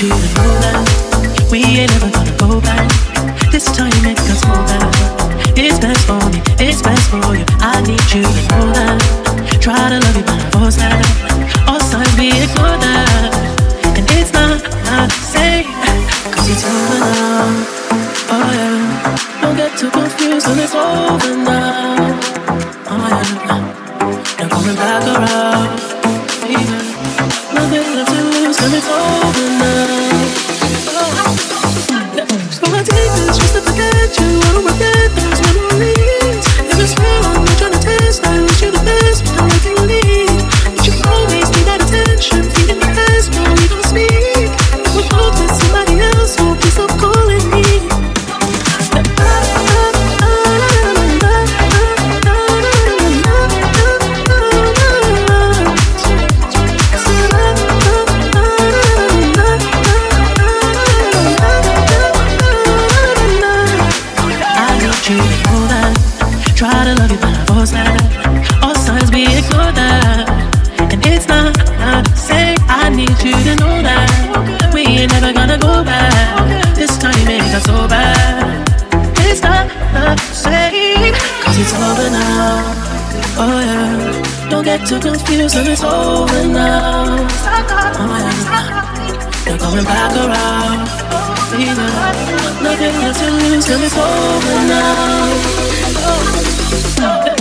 you to know that we ain't never gonna go back. This time it got so bad. It's best for me, it's best for you. I need you to know that. Try to love you, but I force that. All signs we ignore that, and it's not the same. 'Cause it's over now. Oh yeah. Don't get too confused when it's over now. Oh yeah. Not coming back around. Yeah. Nothing left to lose when it's over now. So I take this just to forget you. I don't regret those memories. If it's real, I'm not trying to test. I wish you the best, but I'm nothing you need. But you always need that attention. Feeding the best, no, we don't speak. We're both with somebody else, so please stop calling me. Try to love you, but I force that. All signs we ignore that, and it's not the same. I need you to know that we ain't never gonna go back. This time it got so bad. It's not the same, 'cause it's over now. Oh yeah. Don't get too confused when it's over now. Oh yeah. You're coming back around. Nothing left to lose 'cause it's over now.